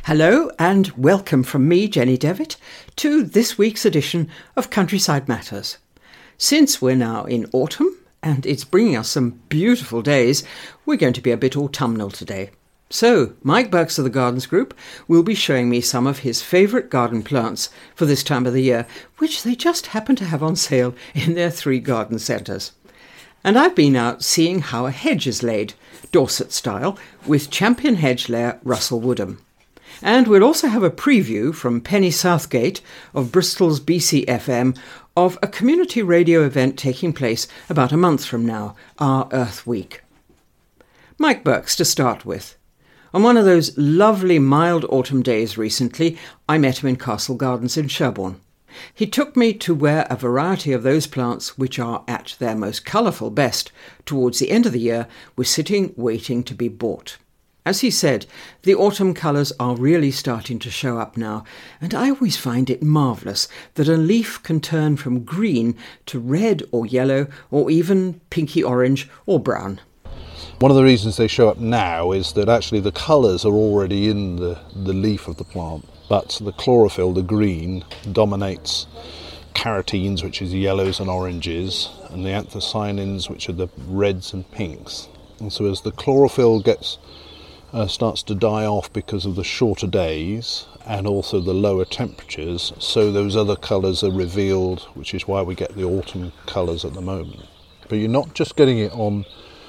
Hello and welcome from me, Jenny Devitt, to this week's edition of Countryside Matters. Since we're now in autumn and it's bringing us some beautiful days, we're going to be a bit autumnal today. So, Mike Burks of the Gardens Group will be showing me some of his favourite garden plants for this time of the year, which they just happen to have on sale in their 3 garden centres. And I've been out seeing how a hedge is laid, Dorset style, with champion hedge layer Russell Woodham. And we'll also have a preview from Penny Southgate of Bristol's BCFM of a community radio event taking place about a month from now, Our Earth Week. Mike Burks to start with. On one of those lovely mild autumn days recently, I met him in Castle Gardens in Sherborne. He took me to where a variety of those plants, which are at their most colourful best towards the end of the year, were sitting waiting to be bought. As he said, the autumn colours are really starting to show up now, and I always find it marvellous that a leaf can turn from green to red or yellow or even pinky orange or brown. One of the reasons they show up now is that actually the colours are already in the leaf of the plant, but the chlorophyll, the green, dominates carotenes, which is the yellows and oranges, and the anthocyanins, which are the reds and pinks. And so as the chlorophyll starts to die off because of the shorter days and also the lower temperatures, so those other colours are revealed, which is why we get the autumn colours at the moment. But you're not just getting it on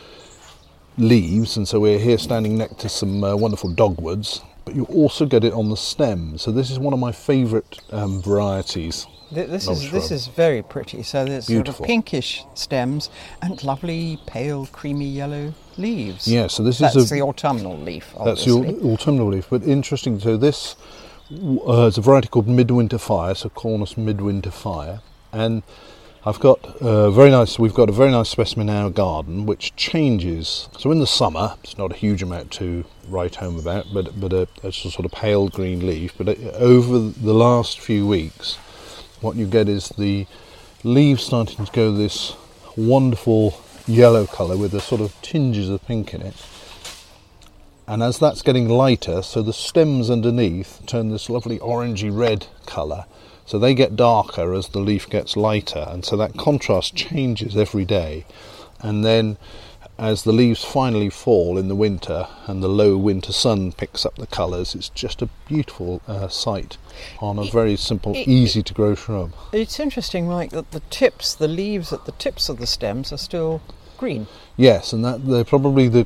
leaves, and so we're here standing next to some wonderful dogwoods, but you also get it on the stem. So this is one of my favourite varieties. This is very pretty. So there's beautiful, sort of pinkish stems and lovely pale creamy yellow leaves. Yeah, so that's the autumnal leaf, obviously. That's the autumnal leaf, but interesting. So this is a variety called Midwinter Fire, so Cornus Midwinter Fire, and we've got a very nice specimen in our garden which changes. So in the summer, it's not a huge amount to write home about, but it's a sort of pale green leaf. But over the last few weeks, what you get is the leaves starting to go this wonderful yellow colour with a sort of tinges of pink in it. And as that's getting lighter, so the stems underneath turn this lovely orangey red colour. So they get darker as the leaf gets lighter, and so that contrast changes every day. And then as the leaves finally fall in the winter and the low winter sun picks up the colours, it's just a beautiful sight on a very simple, easy to grow shrub. It's interesting, Mike, that the leaves at the tips of the stems are still green. Yes, and that they're probably the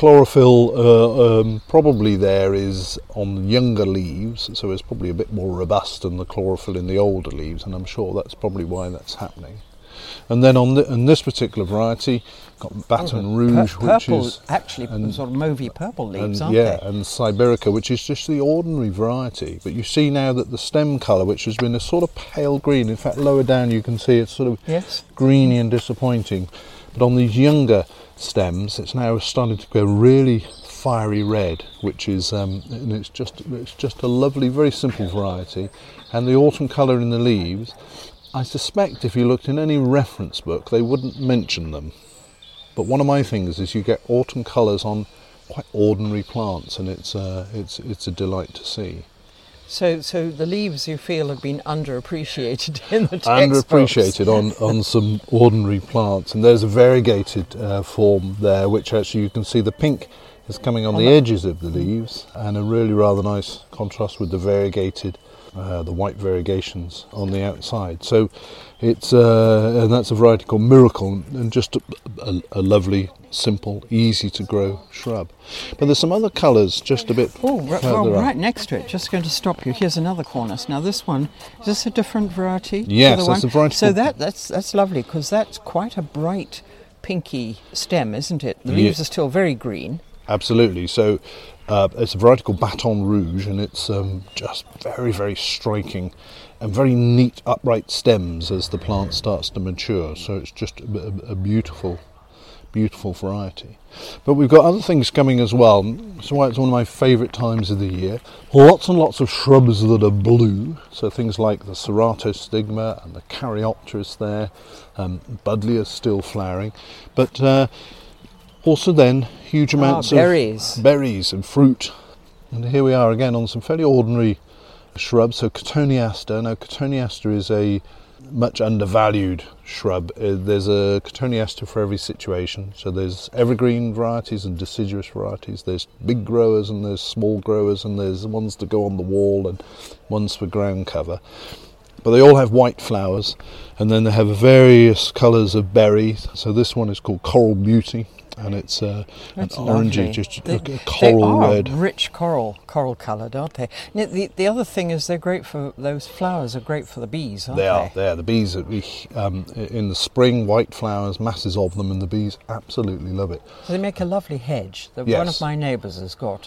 chlorophyll probably there is on the younger leaves, so it's probably a bit more robust than the chlorophyll in the older leaves, and I'm sure that's probably why that's happening. And then on this particular variety, got Baton Rouge, which is actually sort of mauvey purple leaves, aren't they? Yeah, and Siberica, which is just the ordinary variety. But you see now that the stem colour, which has been a sort of pale green, in fact lower down you can see it's sort of greeny and disappointing. But on these younger stems, it's now starting to go really fiery red, which is and it's just a lovely, very simple variety. And the autumn colour in the leaves, I suspect if you looked in any reference book, they wouldn't mention them. But one of my things is you get autumn colours on quite ordinary plants, and it's a delight to see. So the leaves, you feel, have been underappreciated in the textbooks. Underappreciated on some ordinary plants, and there's a variegated form there, which actually you can see the pink is coming on the edges of the leaves, and a really rather nice contrast with the variegated, the white variegations on the outside. So it's and that's a variety called Miracle, and just a lovely, simple, easy to grow shrub. But there's some other colours just a bit further up. Right next to it, just going to stop you. Here's another Cornus. Now this one, is this a different variety? Yes, that's a variety. So that's lovely, because that's quite a bright pinky stem, isn't it? The leaves are still very green. Absolutely. So it's a variety called Baton Rouge, and it's just very, very striking and very neat upright stems as the plant starts to mature. So it's just a beautiful variety. But we've got other things coming as well. That's why it's one of my favourite times of the year. Lots and lots of shrubs that are blue. So things like the Ceratostigma and the Caryopteris there. Buddleia still flowering. But also then huge amounts of berries and fruit. And here we are again on some fairly ordinary shrubs. So Cotoneaster. Now Cotoneaster is a much undervalued shrub. There's a Cotoneaster for every situation. So there's evergreen varieties and deciduous varieties. There's big growers and there's small growers, and there's ones that go on the wall and ones for ground cover. But they all have white flowers, and then they have various colours of berries. So this one is called Coral Beauty, and it's an orangey, just a coral red. They are rich coral coloured, aren't they? Now, the other thing is they're great for, those flowers are great for the bees, aren't they? They are. The bees, in the spring, white flowers, masses of them, and the bees absolutely love it. So they make a lovely hedge. Yes. One of my neighbours has got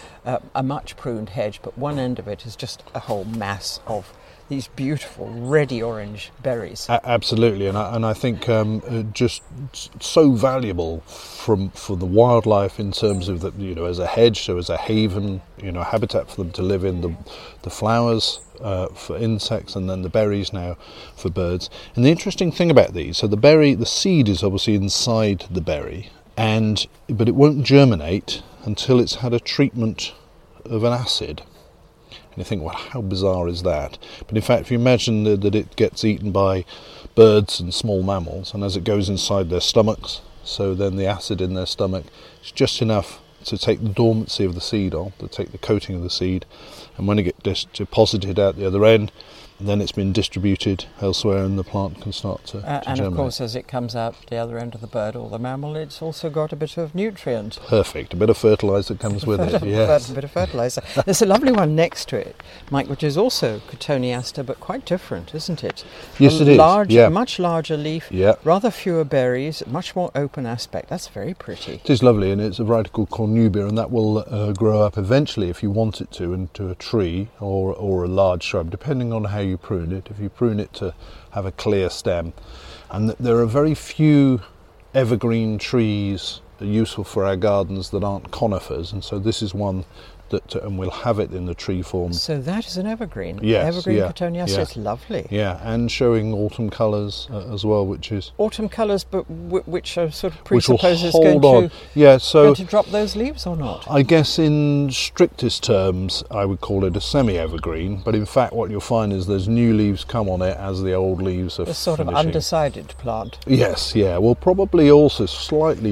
a much pruned hedge, but one end of it is just a whole mass of these beautiful reddy orange berries. Absolutely, and I think just so valuable for the wildlife in terms of that, as a hedge, so as a haven, a habitat for them to live in. The flowers for insects, and then the berries now for birds. And the interesting thing about these, so the seed is obviously inside the berry, but it won't germinate until it's had a treatment of an acid. And you think, well, how bizarre is that? But in fact, if you imagine that it gets eaten by birds and small mammals, and as it goes inside their stomachs, so then the acid in their stomach is just enough to take the dormancy of the seed off, to take the coating of the seed, and when it gets deposited out the other end, then it's been distributed elsewhere and the plant can start to and germinate. Of course, as it comes out the other end of the bird or the mammal, it's also got a bit of nutrient. Perfect. A bit of fertiliser comes with it, yes. A bit of fertiliser. There's a lovely one next to it, Mike, which is also Cotoneaster, but quite different, isn't it? Yes, it is. A much larger leaf, yeah. Rather fewer berries, much more open aspect. That's very pretty. It is lovely, and it's a variety called Cornubia, and that will grow up eventually, if you want it to, into a tree or a large shrub, depending on how you prune it. If you prune it to have a clear stem, and there are very few evergreen trees useful for our gardens that aren't conifers, and so this is one that, and we'll have it in the tree form. So that is an evergreen. Yes, evergreen yeah, Cotoneaster. yeah. It's lovely. Yeah, and showing autumn colours as well, which is autumn colours, but which are sort of which will presupposes hold going on. to drop those leaves or not? I guess in strictest terms, I would call it a semi-evergreen. But in fact, what you'll find is there's new leaves come on it as the old leaves are a sort finishing. of undecided plant. Yes, yeah. Well, probably also slightly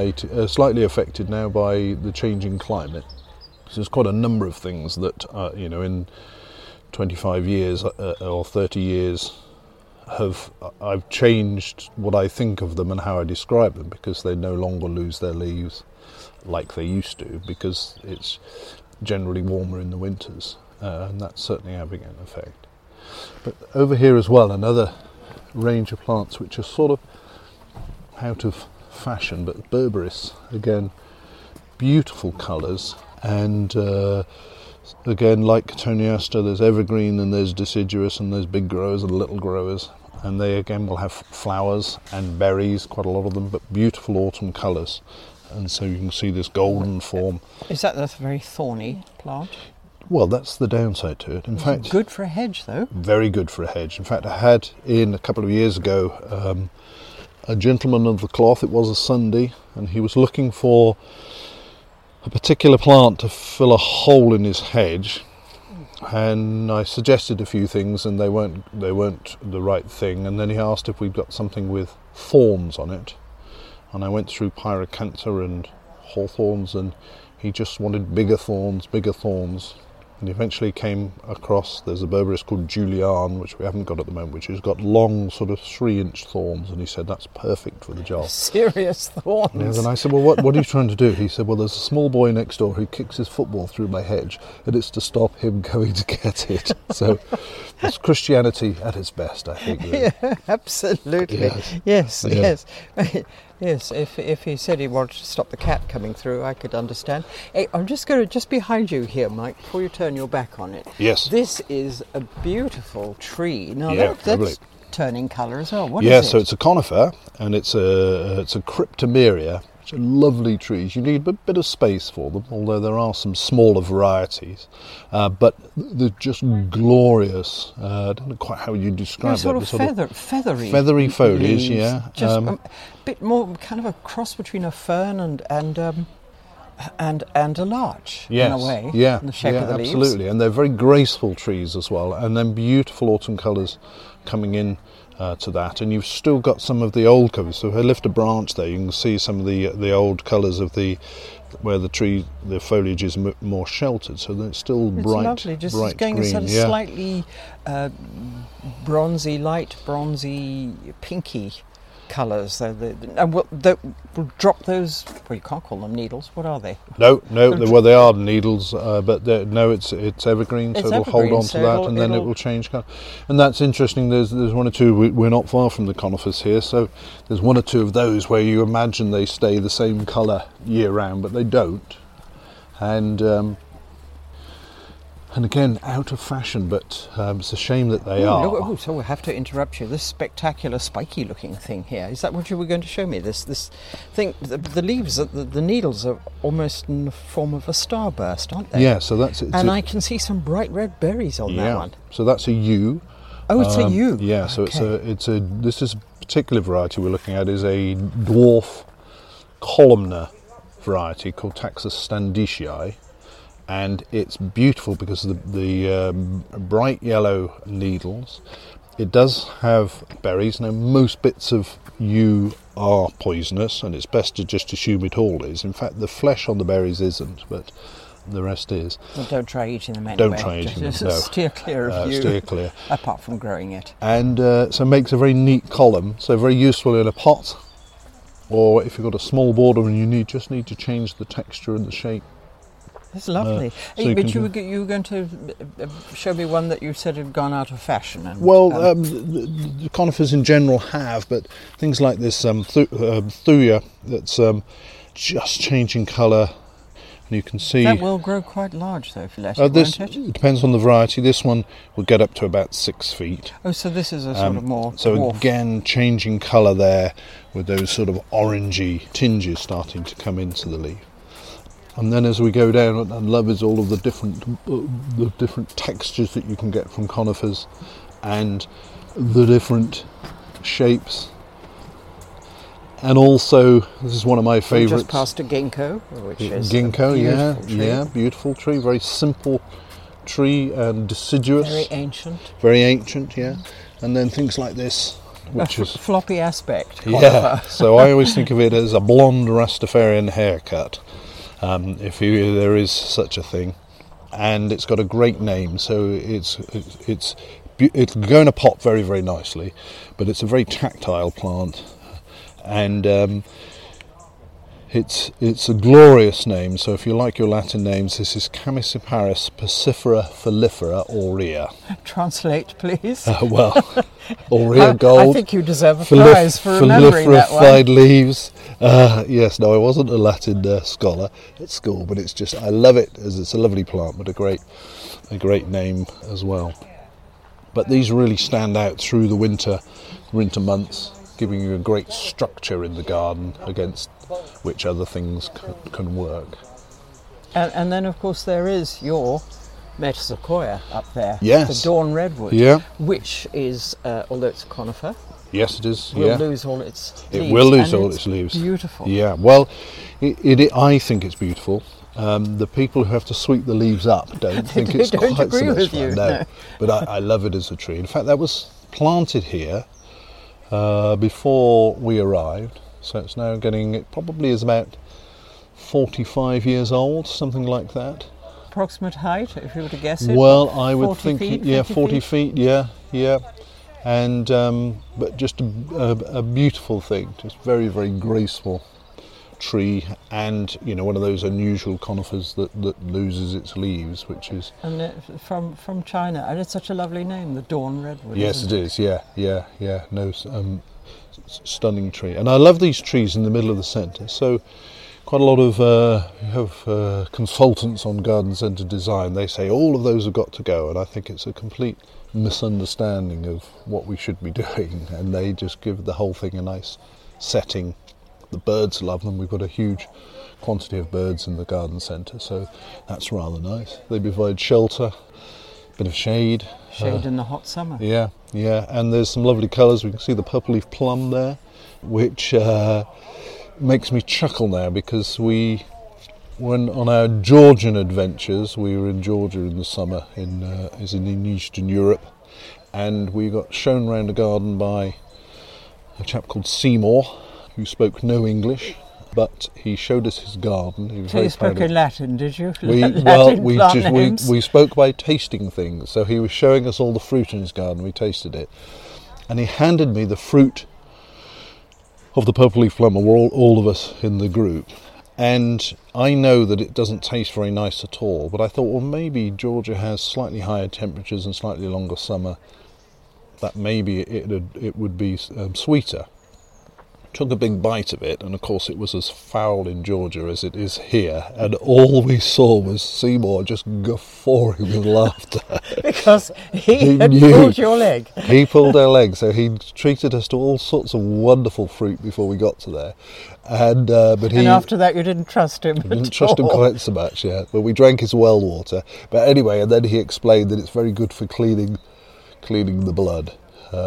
affected now by the changing climate. So there's quite a number of things that, in 25 years or 30 years, I've changed what I think of them and how I describe them, because they no longer lose their leaves like they used to, because it's generally warmer in the winters, and that's certainly having an effect. But over here as well, another range of plants which are sort of out of fashion, but Berberis, again, beautiful colours. And again, like Cotoneaster, there's evergreen and there's deciduous and there's big growers and little growers, and they again will have flowers and berries, quite a lot of them, but beautiful autumn colours. And so you can see this golden form. Is that a very thorny plant? Well, that's the downside to it. In fact, good for a hedge, though. Very good for a hedge. In fact, I had in a couple of years ago a gentleman of the cloth. It was a Sunday, and he was looking for a particular plant to fill a hole in his hedge, and I suggested a few things, and they weren't the right thing. And then he asked if we'd got something with thorns on it, and I went through pyracantha and hawthorns, and he just wanted bigger thorns, and eventually came across, there's a Berberis called Julian, which we haven't got at the moment, which has got long sort of 3-inch thorns, and he said that's perfect for the job. Serious thorns. Yes, and I said, well, what are you trying to do? He said, well, there's a small boy next door who kicks his football through my hedge, and it's to stop him going to get it. So it's Christianity at its best, I think. Really. Yeah, absolutely. Yes. Yes, if he said he wanted to stop the cat coming through, I could understand. Hey, I'm just behind you here, Mike, before you turn your back on it. Yes. This is a beautiful tree. Now, yeah, that's turning colour as well. What yeah, is it? So it's a conifer, and it's a Cryptomeria, which are lovely trees. You need a bit of space for them, although there are some smaller varieties. But they're just glorious. I don't know quite how you describe that. Feathery. Feathery foliage, leaves. yeah. Just a bit more kind of a cross between a fern and And a larch, yes, in a way, yeah, in the shape of the leaves. Absolutely. And they're very graceful trees as well, and then beautiful autumn colours coming in to that. And you've still got some of the old colours. So if I lift a branch there, you can see some of the old colours of where the foliage is more sheltered, so that it's still bright, lovely, just bright going green. a sort of slightly light bronzy, pinky colours. And we'll drop those. Well, you can't call them needles. What are they? No. Well, they are needles, but it's evergreen, so it'll hold on to that, and then it will change colour. And that's interesting. There's one or two. We're not far from the conifers here, so there's one or two of those where you imagine they stay the same colour year round, but they don't. And again, out of fashion, but it's a shame that they are. So we'll have to interrupt you. This spectacular spiky-looking thing here, is that what you were going to show me? This thing, the leaves, the needles are almost in the form of a starburst, aren't they? Yeah, so that's it. And I can see some bright red berries on that one. So that's a yew. Oh, it's a yew. Yeah, so okay. This is a particular variety we're looking at is a dwarf columnar variety called Taxus standishii. And it's beautiful because of the bright yellow needles. It does have berries. Now, most bits of yew are poisonous, and it's best to just assume it all is. In fact, the flesh on the berries isn't, but the rest is. Well, don't try eating them anyway. Don't try eating them, no. Steer clear of yew. Steer clear. Apart from growing it. And so it makes a very neat column, so very useful in a pot, or if you've got a small border and you just need to change the texture and the shape. It's lovely. But you were going to show me one that you said had gone out of fashion. The conifers in general have, but things like this thuya that's just changing colour. And you can see that will grow quite large, though, if you let it, won't it? It depends on the variety. This one will get up to about 6 feet. Oh, so this is a sort of more So dwarf. Again, changing colour there with those sort of orangey tinges starting to come into the leaf. And then as we go down, what I love is all of the different textures that you can get from conifers, and the different shapes. And also, this is one of my favourites. We just passed a ginkgo, which is ginkgo, a beautiful tree, very simple tree and deciduous. Very ancient. Yeah. And then things like this, which is floppy aspect. Conifer. Yeah. So I always think of it as a blonde Rastafarian haircut. If there is such a thing, and it's got a great name, so it's going to pop very, very nicely, but it's a very tactile plant, and it's a glorious name. So if you like your Latin names, this is Chamaecyparis passifera foliifera aurea. Translate, please. Aurea gold. I think you deserve a prize for remembering that one. Foliifera leaves. Yes, no, I wasn't a Latin scholar at school, but it's just, I love it as it's a lovely plant, but a great name as well. But these really stand out through the winter months, giving you a great structure in the garden against which other things can work. And then, of course, there is your Metasequoia up there. Yes. The dawn redwood. Yeah. Which is, although it's a conifer, yes, it is. will lose all its leaves. It will lose all its leaves. Beautiful. Yeah. Well, I think it's beautiful. The people who have to sweep the leaves up don't think it's quite so much fun. No. But I love it as a tree. In fact, that was planted here before we arrived, so it's now it probably is about 45 years old, something like that. Approximate height, if you were to guess it? Well, I would think, 40 feet, yeah. And but just a beautiful thing, just very, very graceful tree, and one of those unusual conifers that loses its leaves, which is from China, and it's such a lovely name, the dawn redwood. Yes, it is. Yeah. No, stunning tree, and I love these trees in the middle of the centre. So quite a lot of consultants on garden centre design, they say all of those have got to go, and I think it's a complete misunderstanding of what we should be doing, and they just give the whole thing a nice setting. The birds love them. We've got a huge quantity of birds in the garden centre, so that's rather nice. They provide shelter, a bit of shade. Shade in the hot summer. Yeah, and there's some lovely colours. We can see the purple leaf plum there, which makes me chuckle now, because we when on our Georgian adventures, we were in Georgia in the summer, in Eastern Europe, and we got shown round a garden by a chap called Seymour, who spoke no English, but he showed us his garden. He was so you spoke in Latin, did you? We spoke by tasting things. So he was showing us all the fruit in his garden. We tasted it, and he handed me the fruit of the purple leaf plum. Were all of us in the group. And I know that it doesn't taste very nice at all, but I thought, well, maybe Georgia has slightly higher temperatures and slightly longer summer, that maybe it would be sweeter. Took a big bite of it, and of course it was as foul in Georgia as it is here, and all we saw was Seymour just guffawing with laughter. Because he had pulled your leg. He pulled our leg, so he treated us to all sorts of wonderful fruit before we got to there. And after that you didn't trust him. Didn't trust him quite so much, yeah. But we drank his well water. But anyway, and then he explained that it's very good for cleaning the blood.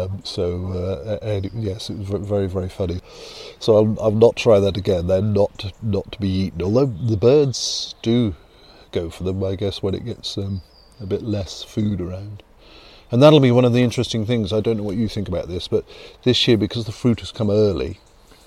Yes, it was very, very funny. So I'll not try that again. They're not to be eaten, although the birds do go for them, I guess, when it gets a bit less food around. And that'll be one of the interesting things. I don't know what you think about this, but this year, because the fruit has come early,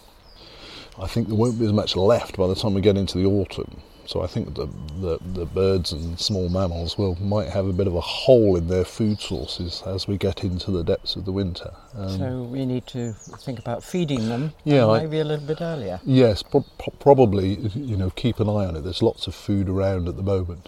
I think there won't be as much left by the time we get into the autumn. So I think the birds and small mammals might have a bit of a hole in their food sources as we get into the depths of the winter. So we need to think about feeding them, maybe a little bit earlier. Yes, probably. Keep an eye on it. There's lots of food around at the moment.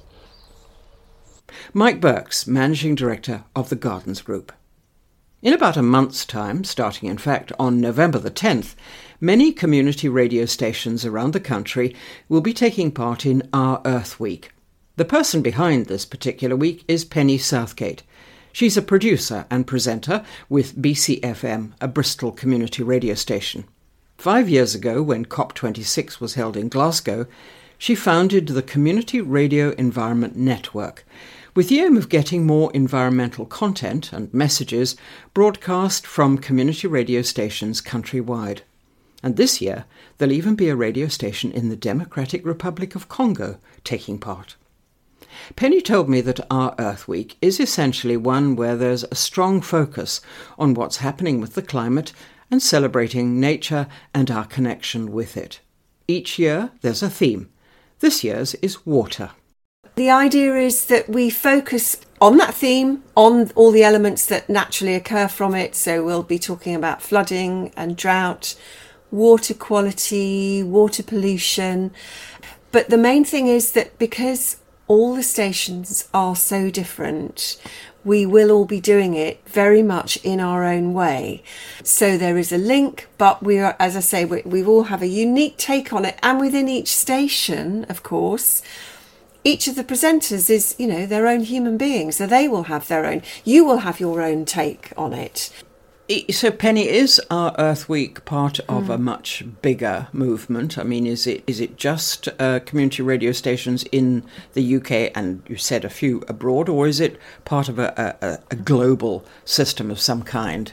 Mike Burks, Managing Director of the Gardens Group. In about a month's time, starting in fact on November the 10th, many community radio stations around the country will be taking part in Our Earth Week. The person behind this particular week is Penny Southgate. She's a producer and presenter with BCFM, a Bristol community radio station. 5 years ago, when COP26 was held in Glasgow, she founded the Community Radio Environment Network, with the aim of getting more environmental content and messages broadcast from community radio stations countrywide. And this year, there'll even be a radio station in the Democratic Republic of Congo taking part. Penny told me that Our Earth Week is essentially one where there's a strong focus on what's happening with the climate and celebrating nature and our connection with it. Each year, there's a theme. This year's is water. The idea is that we focus on that theme, on all the elements that naturally occur from it. So we'll be talking about flooding and drought, water quality, water pollution. But the main thing is that because all the stations are so different, we will all be doing it very much in our own way. So there is a link, but we are, as I say, we all have a unique take on it. And within each station, of course, each of the presenters is, their own human being. So they will have their own, you will have your own take on it. So, Penny, is Our Earth Week part of a much bigger movement? I mean, is it just community radio stations in the UK, and you said a few abroad, or is it part of a global system of some kind?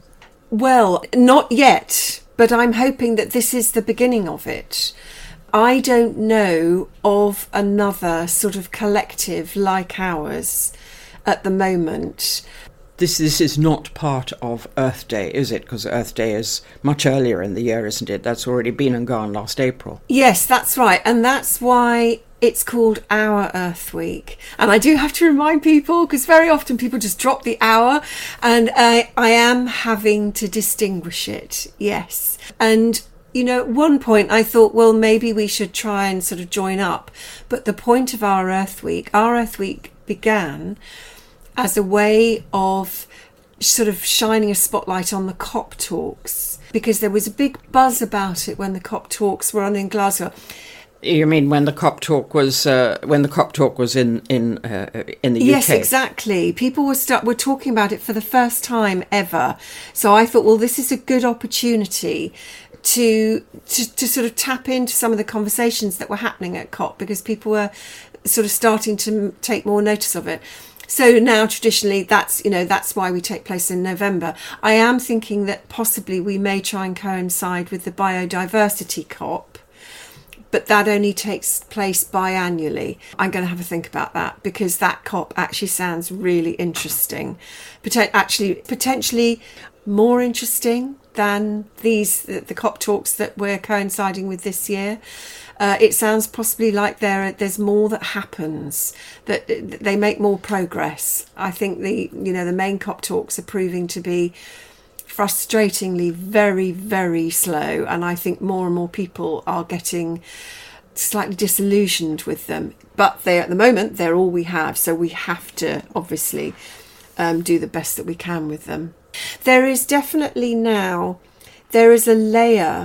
Well, not yet, but I'm hoping that this is the beginning of it. I don't know of another sort of collective like ours at the moment. This is not part of Earth Day, is it? Because Earth Day is much earlier in the year, isn't it? That's already been and gone last April. Yes, that's right. And that's why it's called Our Earth Week. And I do have to remind people, because very often people just drop the hour, and I am having to distinguish it, yes. And at one point I thought, well, maybe we should try and sort of join up. But the point of Our Earth Week began as a way of sort of shining a spotlight on the COP talks, because there was a big buzz about it when the COP talks were on in Glasgow. You mean when the COP talk was in the UK? Yes, exactly. People were talking about it for the first time ever. So I thought, well, this is a good opportunity to sort of tap into some of the conversations that were happening at COP, because people were sort of starting to take more notice of it. So now traditionally that's why we take place in November. I am thinking that possibly we may try and coincide with the biodiversity COP, but that only takes place biannually. I'm going to have a think about that, because that COP actually sounds really interesting. Potentially more interesting than the COP talks that we're coinciding with this year. It sounds possibly like there's more that happens, that they make more progress. I think the main COP talks are proving to be frustratingly very, very slow, and I think more and more people are getting slightly disillusioned with them. But at the moment they're all we have, so we have to obviously do the best that we can with them. There is definitely now a layer,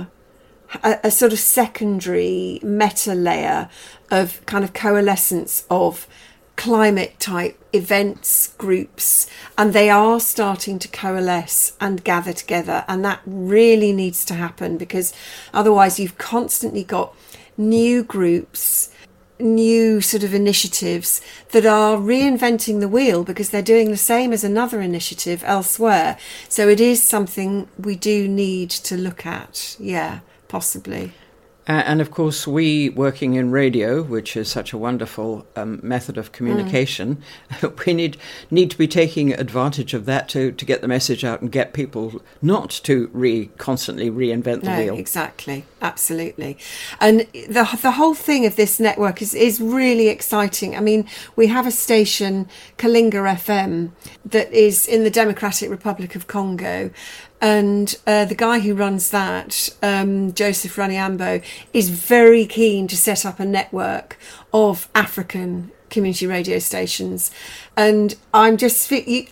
a sort of secondary meta layer of kind of coalescence of climate type events, groups, and they are starting to coalesce and gather together, and that really needs to happen, because otherwise you've constantly got new groups, new sort of initiatives that are reinventing the wheel because they're doing the same as another initiative elsewhere. So it is something we do need to look at, possibly. And of course, we working in radio, which is such a wonderful method of communication, we need to be taking advantage of that to get the message out and get people not to constantly reinvent the wheel. Exactly, absolutely. And the whole thing of this network is really exciting. I mean, we have a station, Kalinga FM, that is in the Democratic Republic of Congo. And the guy who runs that, Joseph Raniambo, is very keen to set up a network of African community radio stations. And I just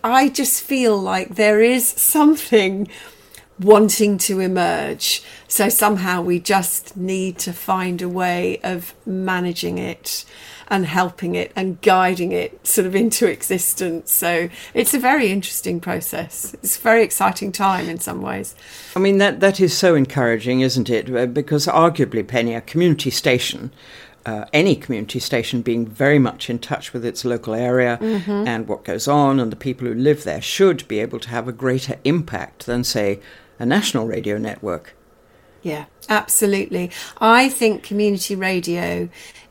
feel like there is something wanting to emerge. So somehow we just need to find a way of managing it and helping it and guiding it sort of into existence. So it's a very interesting process. It's a very exciting time in some ways. I mean, that is so encouraging, isn't it? Because arguably, Penny, a community station, any community station being very much in touch with its local area and what goes on and the people who live there, should be able to have a greater impact than, say, a national radio network. Yeah, absolutely. I think community radio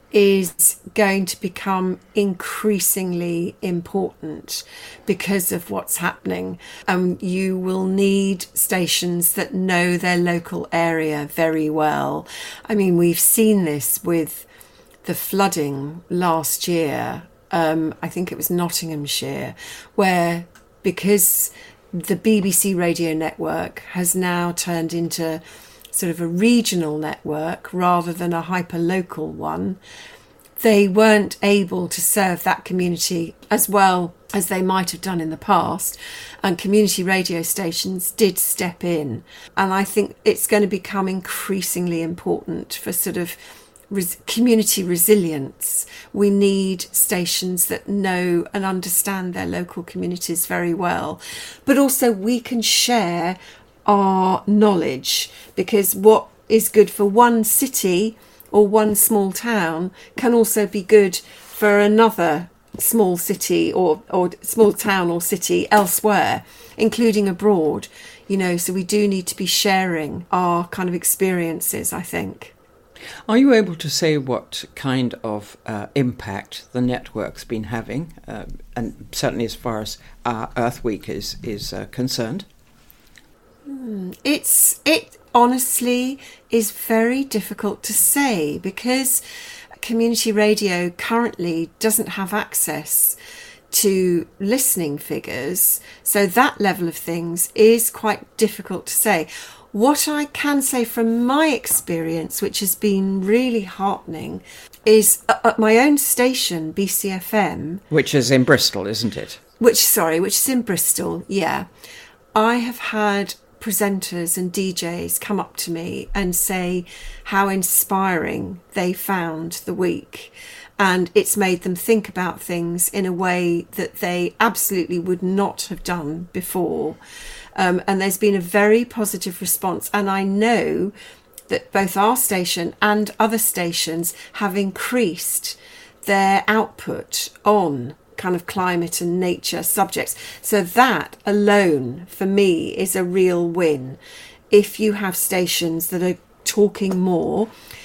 is going to become increasingly important because of what's happening. You will need stations that know their local area very well. I mean, we've seen this with the flooding last year. I think it was Nottinghamshire, where because the BBC radio network has now turned into sort of a regional network rather than a hyper-local one, they weren't able to serve that community as well as they might have done in the past, and community radio stations did step in. And I think it's going to become increasingly important for sort of community resilience. We need stations that know and understand their local communities very well, but also we can share our knowledge, because what is good for one city or one small town can also be good for another small city or small town or city elsewhere, including abroad. So we do need to be sharing our kind of experiences, I think. Are you able to say what kind of impact the network's been having, and certainly as far as Earth Week is concerned? It honestly is very difficult to say, because community radio currently doesn't have access to listening figures, so that level of things is quite difficult to say. What I can say from my experience, which has been really heartening, is at my own station, BCFM, which is in Bristol, isn't it? Which is in Bristol, yeah. I have had presenters and DJs come up to me and say how inspiring they found the week, and it's made them think about things in a way that they absolutely would not have done before. And there's been a very positive response, and I know that both our station and other stations have increased their output on kind of climate and nature subjects. So that alone for me is a real win. If you have stations that are talking more,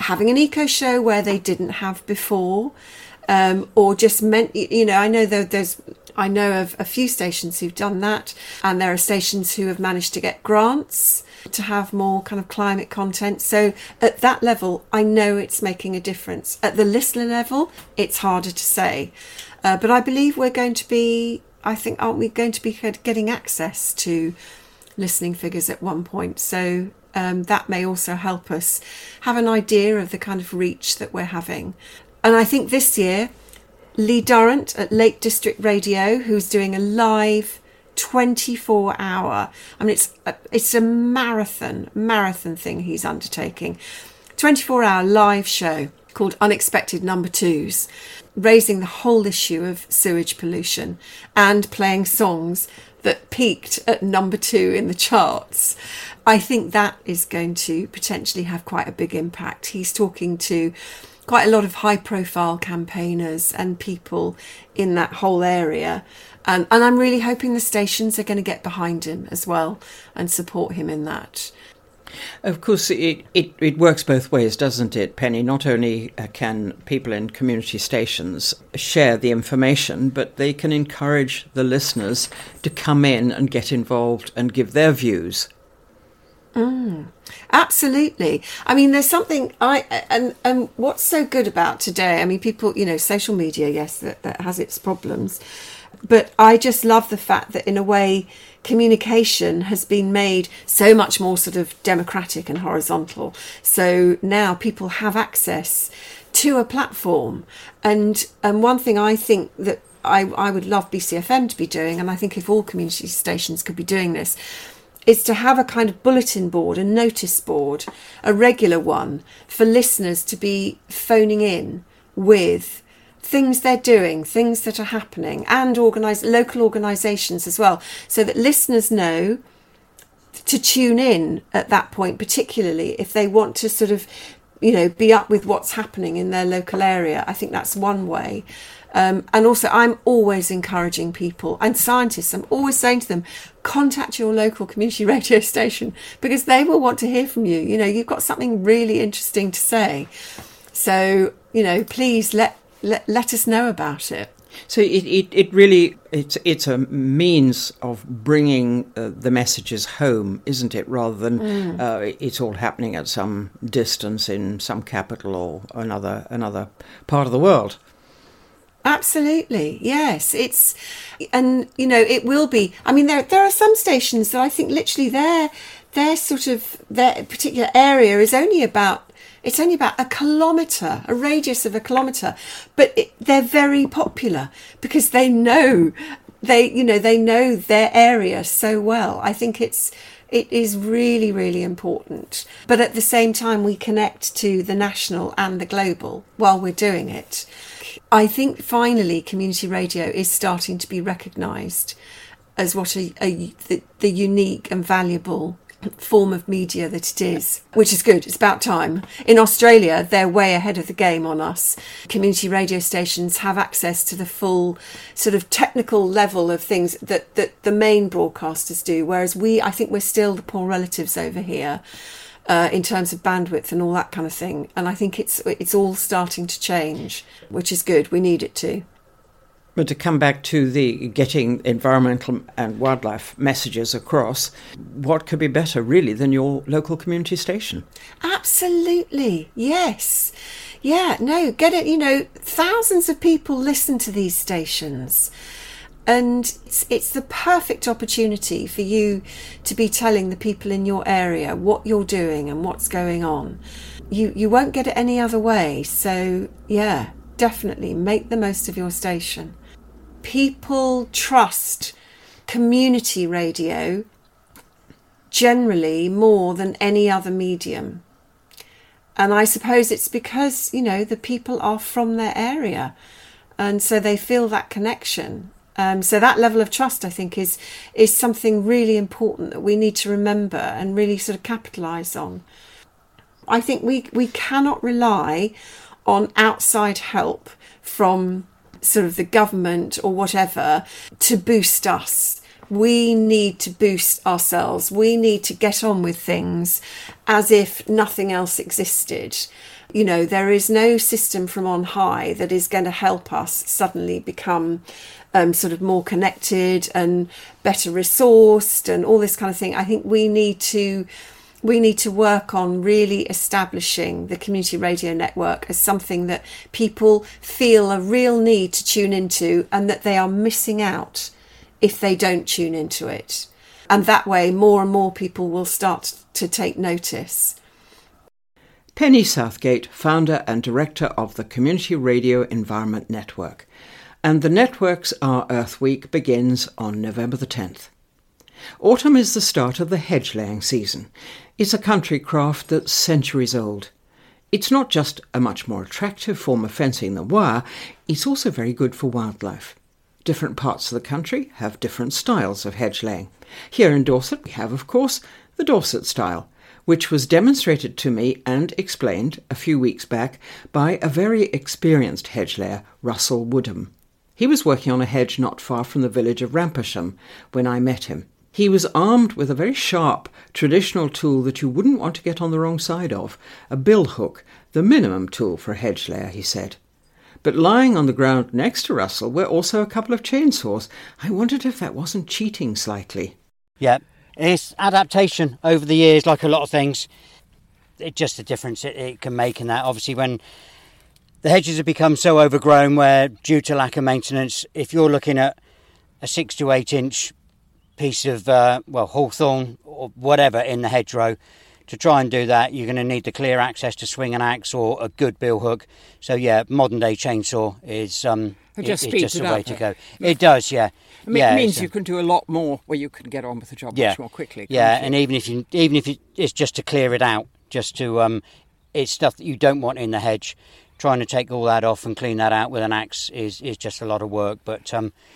having an eco show where they didn't have before, or just meant, I know of a few stations who've done that, and there are stations who have managed to get grants to have more kind of climate content. So at that level, I know it's making a difference. At the listener level, it's harder to say. But I believe aren't we going to be getting access to listening figures at one point? So that may also help us have an idea of the kind of reach that we're having. And I think this year, Lee Durrant at Lake District Radio, who's doing a live 24-hour, I mean, it's a marathon thing he's undertaking, 24-hour live show called Unexpected Number Twos, raising the whole issue of sewage pollution and playing songs that peaked at number 2 in the charts. I think that is going to potentially have quite a big impact. He's talking to quite a lot of high-profile campaigners and people in that whole area. And I'm really hoping the stations are going to get behind him as well and support him in that. Of course, it works both ways, doesn't it, Penny? Not only can people in community stations share the information, but they can encourage the listeners to come in and get involved and give their views. Absolutely. I mean, there's something and what's so good about today, I mean, people, social media, yes, that has its problems, but I just love the fact that in a way communication has been made so much more sort of democratic and horizontal. So now people have access to a platform, and one thing I think that I would love BCFM to be doing, and I think if all community stations could be doing this, is to have a kind of bulletin board, a notice board, a regular one for listeners to be phoning in with things they're doing, things that are happening, and local organisations as well, so that listeners know to tune in at that point, particularly if they want to sort of, be up with what's happening in their local area. I think that's one way. And also, I'm always encouraging people and scientists, I'm always saying to them, contact your local community radio station, because they will want to hear from you. You've got something really interesting to say. So, please let us know about it. So it really, it's a means of bringing the messages home, isn't it? Rather than it's all happening at some distance in some capital or another part of the world. Absolutely, yes. It will be. I mean, there are some stations that I think literally their particular area is only about a kilometre, a radius of a kilometre, but they're very popular because they know their area so well. I think it is really, really important. But at the same time, we connect to the national and the global while we're doing it. I think finally community radio is starting to be recognised as what the unique and valuable form of media that it is, which is good. It's about time. In Australia, they're way ahead of the game on us. Community radio stations have access to the full sort of technical level of things that the main broadcasters do, whereas I think we're still the poor relatives over here in terms of bandwidth and all that kind of thing. And I think it's all starting to change, which is good. We need it to. But to come back to the getting environmental and wildlife messages across, what could be better, really, than your local community station? Absolutely, yes. Yeah, no, get it, thousands of people listen to these stations. And it's the perfect opportunity for you to be telling the people in your area what you're doing and what's going on. You won't get it any other way. So, yeah, definitely make the most of your station. People trust community radio generally more than any other medium. And I suppose it's because, the people are from their area. And so they feel that connection. So that level of trust, I think, is something really important that we need to remember and really sort of capitalise on. I think we cannot rely on outside help from sort of the government or whatever to boost us. We need to boost ourselves. We need to get on with things as if nothing else existed. You know, there is no system from on high that is going to help us suddenly become sort of more connected and better resourced and all this kind of thing. I think we need to work on really establishing the community radio network as something that people feel a real need to tune into, and that they are missing out if they don't tune into it. And that way, more and more people will start to take notice. Penny Southgate, founder and director of the Community Radio Environment Network. And the network's Our Earth Week begins on November the 10th. Autumn is the start of the hedge laying season. It's a country craft that's centuries old. It's not just a much more attractive form of fencing than wire, it's also very good for wildlife. Different parts of the country have different styles of hedge laying. Here in Dorset we have, of course, the Dorset style, which was demonstrated to me and explained a few weeks back by a very experienced hedge layer, Russell Woodham. He was working on a hedge not far from the village of Rampersham when I met him. He was armed with a very sharp, traditional tool that you wouldn't want to get on the wrong side of, a bill hook, the minimum tool for a hedge layer, he said. But lying on the ground next to Russell were also a couple of chainsaws. I wondered if that wasn't cheating slightly. Yeah, it's adaptation over the years, like a lot of things. It's just the difference it can make in that. Obviously, when the hedges have become so overgrown where, due to lack of maintenance, if you're looking at a 6 to 8 inch piece of, hawthorn or whatever in the hedgerow, to try and do that, you're going to need the clear access to swing an axe or a good bill hook. So, yeah, modern day chainsaw is just the way to go. It does, yeah. I mean, it means you can do a lot more where you can get on with the job much more quickly. Yeah, and even if it's just to clear it out, just to it's stuff that you don't want in the hedge. Trying to take all that off and clean that out with an axe is just a lot of work. But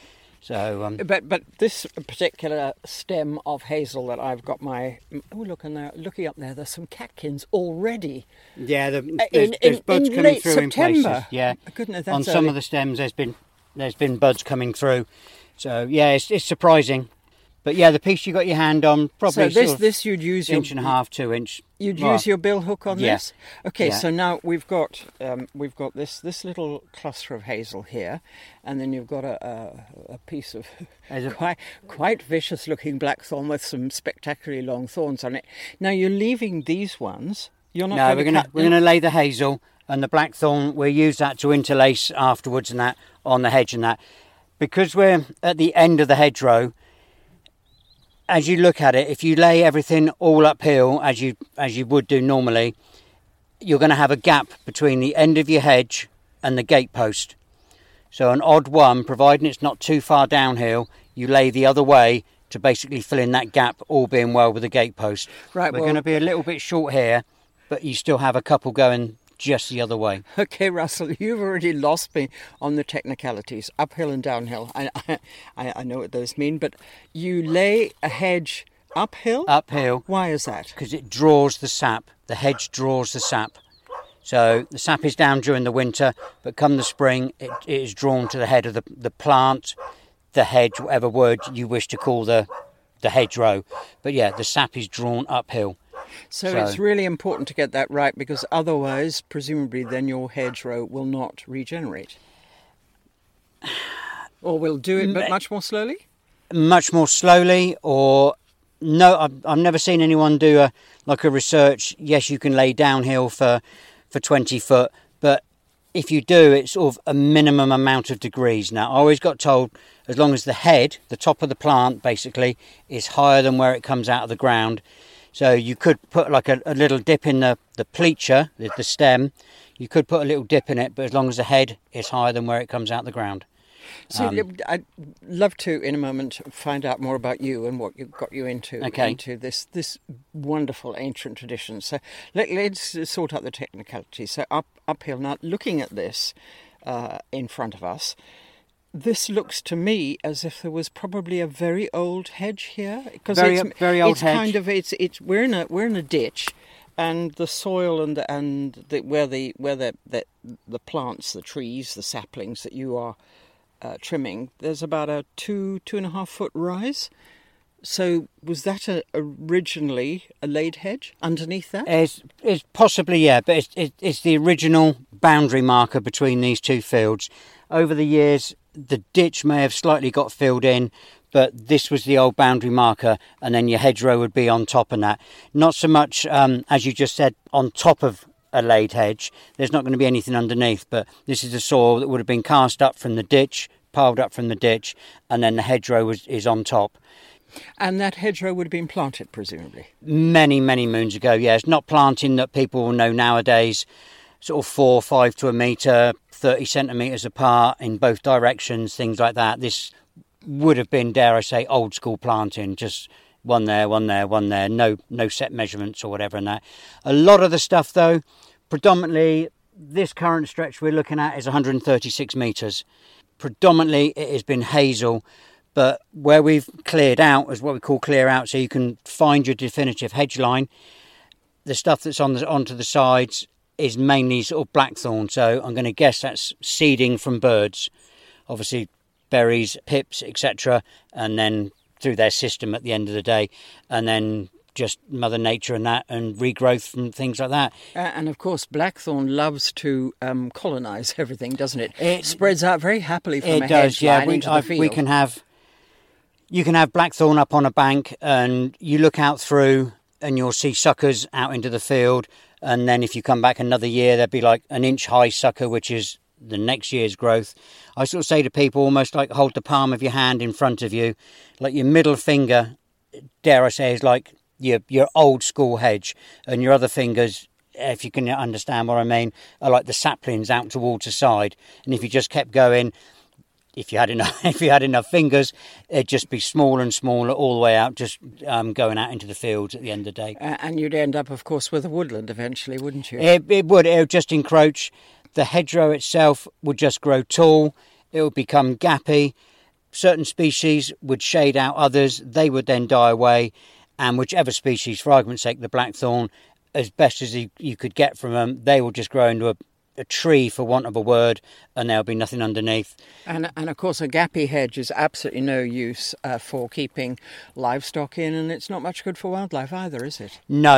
But this particular stem of hazel that I've got looking up there, there's some catkins already. Yeah, there's buds coming late through September. In places. Yeah, goodness, on some of the stems there's been buds coming through. So yeah, it's surprising. But yeah, the piece you got your hand on, probably this you'd use inch and a half, 2 inch. You'd use your bill hook on this? Okay, yeah. So now we've got this little cluster of hazel here, and then you've got a piece of quite vicious looking blackthorn with some spectacularly long thorns on it. Now you're leaving these ones. You're not. No, we're going to lay the hazel and the blackthorn. We'll use that to interlace afterwards and that on the hedge and that, because we're at the end of the hedgerow. As you look at it, if you lay everything all uphill, as you would do normally, you're going to have a gap between the end of your hedge and the gatepost. So an odd one, providing it's not too far downhill, you lay the other way to basically fill in that gap, all being well with the gatepost. Right. We're going to be a little bit short here, but you still have a couple going just the other way. Okay, Russell, you've already lost me on the technicalities, uphill and downhill. I know what those mean, but you lay a hedge uphill? Uphill. Why is that? Because it draws the sap. The hedge draws the sap. So the sap is down during the winter, but come the spring, it is drawn to the head of the plant, the hedge, whatever word you wish to call the hedgerow. But yeah, the sap is drawn uphill. So it's really important to get that right, because otherwise, presumably, then your hedgerow will not regenerate. Or will do it, but much more slowly? Much more slowly, or... No, I've never seen anyone do a research. Yes, you can lay downhill for 20 foot, but if you do, it's sort of a minimum amount of degrees. Now, I always got told, as long as the head, the top of the plant, basically, is higher than where it comes out of the ground. So you could put like a little dip in the pleacher, the stem. You could put a little dip in it, but as long as the head is higher than where it comes out of the ground. So I'd love to, in a moment, find out more about you and what got you into this wonderful ancient tradition. So let's sort out the technicalities. So uphill. Now, looking at this in front of us, this looks to me as if there was probably a very old hedge here, because very old hedge. Kind of we're in a ditch, and the soil where the plants, the trees, the saplings that you are trimming, there's about a 2.5 foot rise. So was that originally a laid hedge underneath that? It's possibly, yeah, but it's the original boundary marker between these two fields. Over the years, the ditch may have slightly got filled in, but this was the old boundary marker, and then your hedgerow would be on top of that. Not so much, as you just said, on top of a laid hedge. There's not going to be anything underneath, but this is the soil that would have been cast up from the ditch, piled up from the ditch, and then the hedgerow is on top. And that hedgerow would have been planted, presumably? Many, many moons ago, yes. Not planting that people will know nowadays, sort of 4 or 5 to a metre, 30 centimetres apart in both directions, things like that. This would have been, dare I say, old school planting, just one there, one there, one there, no set measurements or whatever and that. A lot of the stuff, though, predominantly this current stretch we're looking at is 136 metres. Predominantly it has been hazel, but where we've cleared out is what we call clear out, so you can find your definitive hedge line. The stuff that's onto the sides is mainly sort of blackthorn, so I'm going to guess that's seeding from birds. Obviously berries, pips, etc., and then through their system at the end of the day, and then just Mother Nature and that, and regrowth from things like that. And of course, blackthorn loves to colonise everything, doesn't it? It spreads out very happily from a hedge line into the field. You can have blackthorn up on a bank, and you look out through, and you'll see suckers out into the field. And then if you come back another year, there'd be like an inch high sucker, which is the next year's growth. I sort of say to people, almost like hold the palm of your hand in front of you, like your middle finger, dare I say, is like your old school hedge, and your other fingers, if you can understand what I mean, are like the saplings out towards the side. And if you just kept going, if you had enough fingers, it'd just be smaller and smaller all the way out, just going out into the fields at the end of the day. And you'd end up, of course, with a woodland eventually, wouldn't you? It would just encroach. The hedgerow itself would just grow tall. It would become gappy. Certain species would shade out others. They would then die away. And whichever species, for argument's sake, the blackthorn, as best as you could get from them, they will just grow into a tree, for want of a word, and there'll be nothing underneath. And of course, a gappy hedge is absolutely no use for keeping livestock in, and it's not much good for wildlife either, is it? No.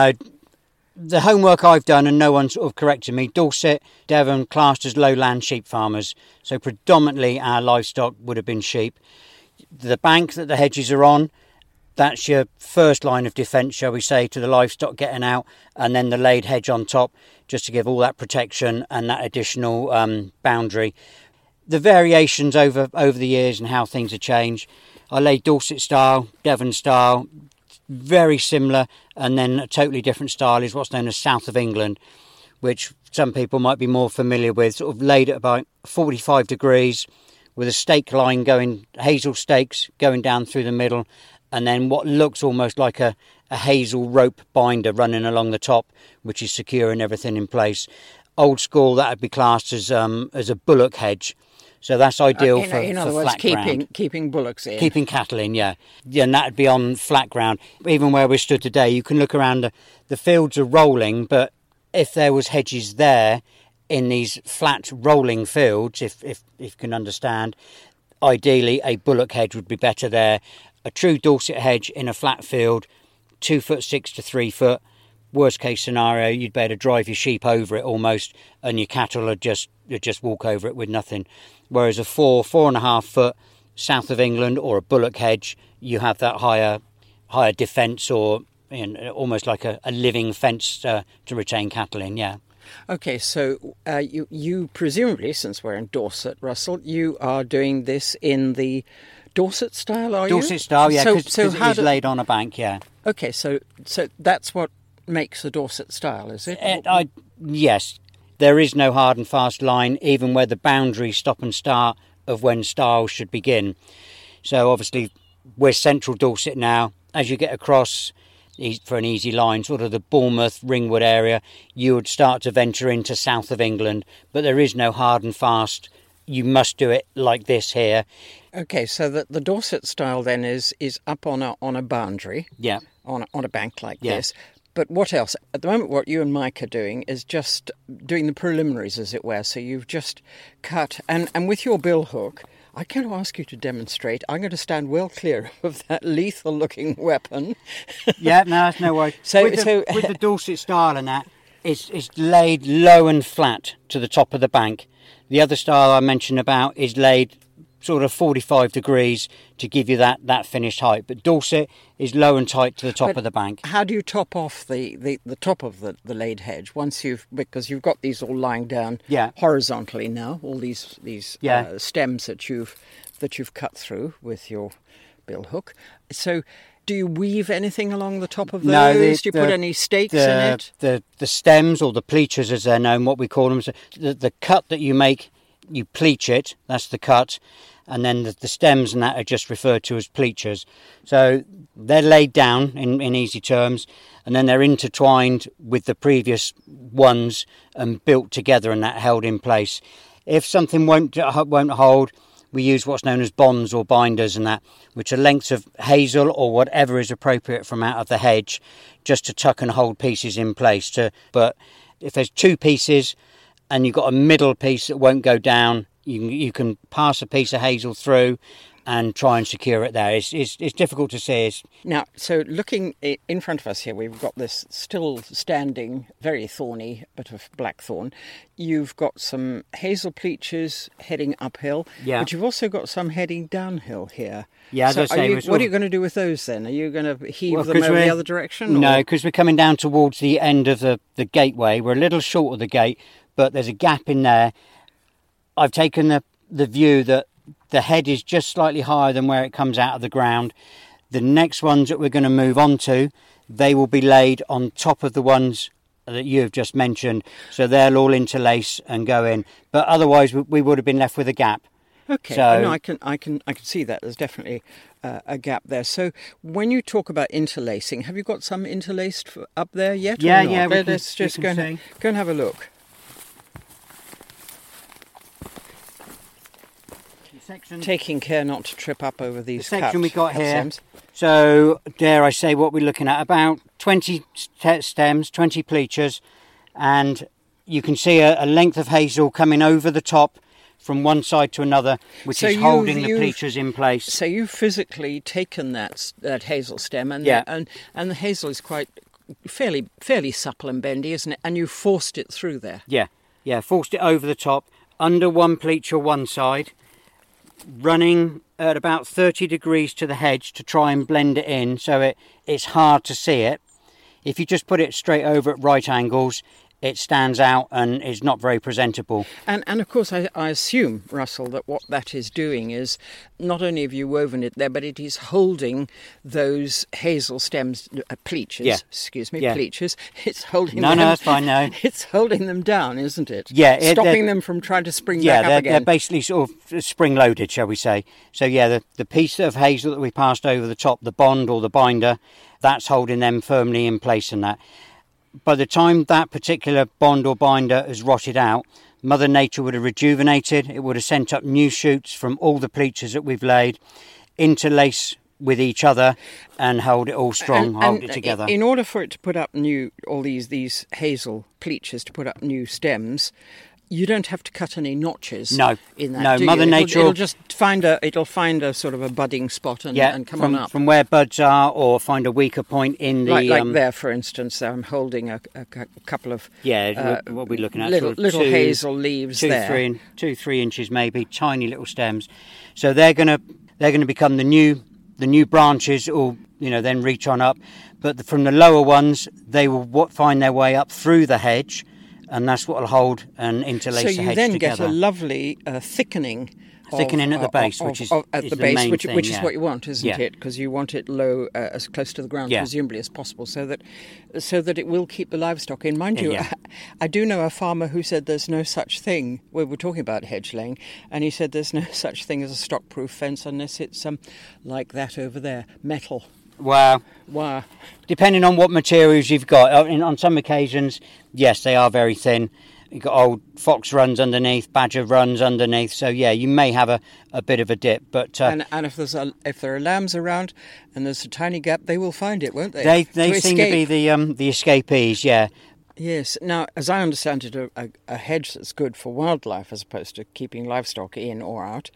The homework I've done, and no one sort of corrected me, Dorset, Devon, classed as lowland sheep farmers, so predominantly our livestock would have been sheep. The bank that the hedges are on, that's your first line of defence, shall we say, to the livestock getting out, and then the laid hedge on top, just to give all that protection and that additional boundary. The variations over the years and how things have changed. I laid Dorset style, Devon style, very similar, and then a totally different style is what's known as South of England, which some people might be more familiar with, sort of laid at about 45 degrees with a stake line going, hazel stakes going down through the middle, and then what looks almost like a hazel rope binder running along the top, which is securing everything in place. Old school, that would be classed as a bullock hedge. So that's ideal for in other words, flat ground. keeping bullocks in. Keeping cattle in, yeah. And that would be on flat ground. Even where we're stood today, you can look around, the fields are rolling, but if there was hedges there in these flat rolling fields, if you can understand, ideally a bullock hedge would be better there. A true Dorset hedge in a flat field, 2'6" to 3 foot. Worst case scenario, you'd be able to drive your sheep over it almost, and your cattle would just walk over it with nothing. Whereas a 4.5 foot South of England or a bullock hedge, you have that higher defence, or almost like a living fence to retain cattle in. Yeah. Okay, so you presumably, since we're in Dorset, Russell, you are doing this in the Dorset style, are you? Dorset style, yeah, because it is laid on a bank, yeah. Okay, so that's what makes the Dorset style, is it? Yes. There is no hard and fast line, even where the boundaries stop and start of when styles should begin. So obviously, we're central Dorset now. As you get across, for an easy line, sort of the Bournemouth, Ringwood area, you would start to venture into South of England. But there is no hard and fast. You must do it like this here. Okay, so the Dorset style then is up on a boundary, yeah, on a bank like this. But what else? At the moment, what you and Mike are doing is just doing the preliminaries, as it were. So you've just cut, and with your bill hook, I'm going to ask you to demonstrate. I'm going to stand well clear of that lethal-looking weapon. Yeah, no, that's no worry. So, with the Dorset style and that, it's laid low and flat to the top of the bank. The other style I mentioned about is laid sort of 45 degrees to give you that finished height. But Dorset is low and tight to the top of the bank. How do you top off the top of the laid hedge because you've got these all lying down horizontally now, all these stems that you've cut through with your bill hook. So do you weave anything along the top of those? No, do you put any stakes in it? The stems, or the pleachers as they're known, what we call them, the cut that you make, you pleach it, that's the cut, and then the stems and that are just referred to as pleachers. So they're laid down in easy terms, and then they're intertwined with the previous ones and built together and that held in place. If something won't hold, we use what's known as bonds or binders and that, which are lengths of hazel or whatever is appropriate from out of the hedge, just to tuck and hold pieces in place. But if there's two pieces and you've got a middle piece that won't go down, you can pass a piece of hazel through and try and secure it there. It's difficult to see. Now, so looking in front of us here, we've got this still standing, very thorny bit of blackthorn. You've got some hazel pleachers heading uphill, but you've also got some heading downhill here. Yeah, so what are you going to do with those then? Are you going to heave them over the other direction? No, because we're coming down towards the end of the gateway. We're a little short of the gate, but there's a gap in there. I've taken the view that the head is just slightly higher than where it comes out of the ground. The next ones that we're going to move on to, they will be laid on top of the ones that you have just mentioned, so they'll all interlace and go in. But otherwise, we would have been left with a gap. Okay, so, no, I can see that. There's definitely a gap there. So when you talk about interlacing, have you got some interlaced up there yet? Yeah, or not? yeah. Let's just go and have a look. Taking care not to trip up over these section we got here. Stems. So, dare I say what we're looking at? About 20 stems, 20 pleachers, and you can see a length of hazel coming over the top from one side to another, which is holding the pleachers in place. So you've physically taken that hazel stem, and the hazel is quite fairly supple and bendy, isn't it? And you forced it through there. Yeah, forced it over the top, under one pleacher one side, running at about 30 degrees to the hedge to try and blend it in so it's hard to see it. If you just put it straight over at right angles, it stands out and is not very presentable. And of course, I assume, Russell, that what that is doing is not only have you woven it there, but it is holding those hazel stems, pleachers, pleachers. It's holding them. No, that's fine, no. It's holding them down, isn't it? Yeah. Stopping them from trying to spring back up again. They're basically sort of spring-loaded, shall we say. So, the piece of hazel that we passed over the top, the bond or the binder, that's holding them firmly in place and that. By the time that particular bond or binder has rotted out, Mother Nature would have rejuvenated. It would have sent up new shoots from all the pleachers that we've laid, interlace with each other and hold it all strong, hold it together. In order for it to put up all these hazel pleachers to put up new stems, you don't have to cut any notches in that, no, do Mother you? Nature it'll just find a sort of a budding spot and come on up. From where buds are, or find a weaker point in the... Like there, for instance, I'm holding a couple of... what we're looking at. Little hazel leaves there. 2-3 inches maybe, tiny little stems. So they're going to become the new branches, or then reach on up. But from the lower ones, they will find their way up through the hedge, and that's what will hold and interlace the hedge together. So you then get a lovely thickening. Thickening at the base, which is the main thing, which is what you want, isn't it? Because you want it low, as close to the ground, presumably as possible, so that it will keep the livestock in. Mind you, I do know a farmer who said there's no such thing. We were talking about hedge laying, and he said there's no such thing as a stock-proof fence unless it's like that over there, metal. Wow. Depending on what materials you've got. On some occasions, yes, they are very thin. You've got old fox runs underneath, badger runs underneath. So, you may have a bit of a dip. But and if there are lambs around and there's a tiny gap, they will find it, won't they? They seem to be the escapees, yeah. Yes. Now, as I understand it, a hedge that's good for wildlife as opposed to keeping livestock in or out